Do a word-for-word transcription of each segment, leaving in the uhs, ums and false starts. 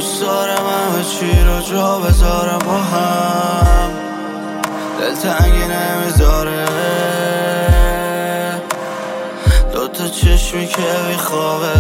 دوست دارم همه چی رو جا بذارم با هم، دلتنگی نمیذاره دوتا چشمی که بیخوابه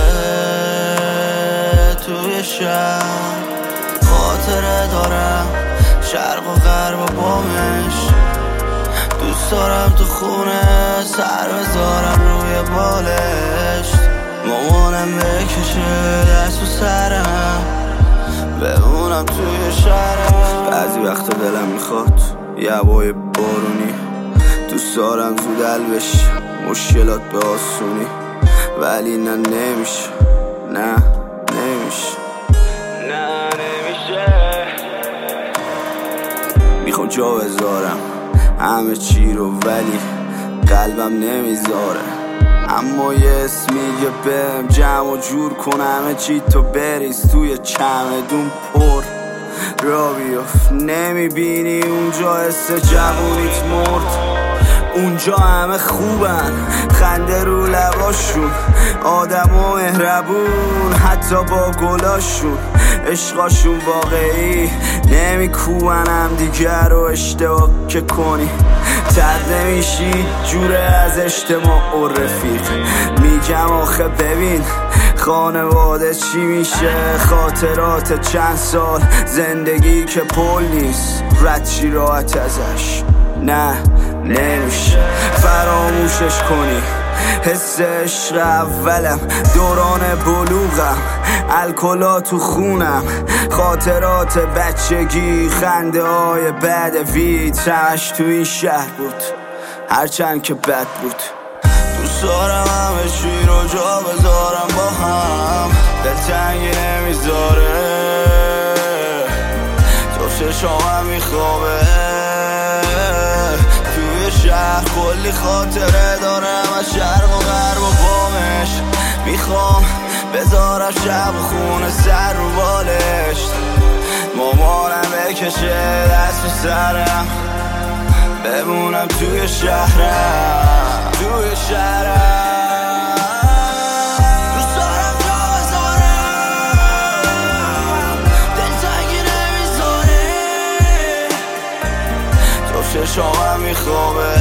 توی شهر. خاطره دارم شرق و غرب و بامش، دوست دارم تو خونه سر بذارم روی بالشت، مامانم بکشه دست و سرم بمونم توی شهرم. بعضی وقتا دلم میخواد یه هوای بارونی، دوست دارم زود حل بشه مشکلات به آسونی، ولی نه نمیشه، نه نمیشه، نه نمیشه. میخوام جا بذارم همه چی رو ولی قلبم نمیذاره، اما یه اسم میگه بهم جمع و جور کن همه چی تو بریز توی چمدون پر را بیفت. نمیبینی اونجا حس جوونیت مرد، اونجا همه خوبن خنده رو لباشون، آدم و مهربون حتی با گلاشون، عشقاشون واقعی نمیکوبن هم دیگر رو اشتباه که کنی ترد نمیشی جوره از اجتماع و رفیق. میگم آخه ببین خانواده چی میشه، خاطرات چند سال زندگی که پل نیست رد چی راحت ازش، نه نمیشه فراموشش کنی. حس عشق اولم دوران بلوغم، الکلا تو خونم، خاطرات بچگی، خنده های بد وید، همش تو این شهر بود هرچند که بد بود. دوست دارم همه چی رو جا بذارم با هم، دلتنگی نمیذاره تو چشامم میخوابه توی شهر، کلی خاطره دارم از شرق و غرب و بامش، میخوام بذارم شب و خونه سر رو بالشت، مامانم بکشه دست و سرم بمونم توی شهرم، توی شهرم. دوست دارم جا بذارم دلتنگی نمیذاره تو چشامم میخوابه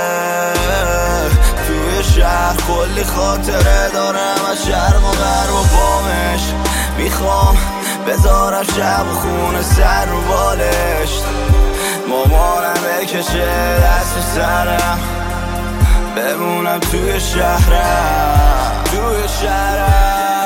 توی شهر، کلی خاطره دارم از شرق و غرب و بامش، میخوام بذارم شب و خونه سر رو بالشت، مامانم بکشه دست و سرم بمونم توی شهرم، توی شهرم.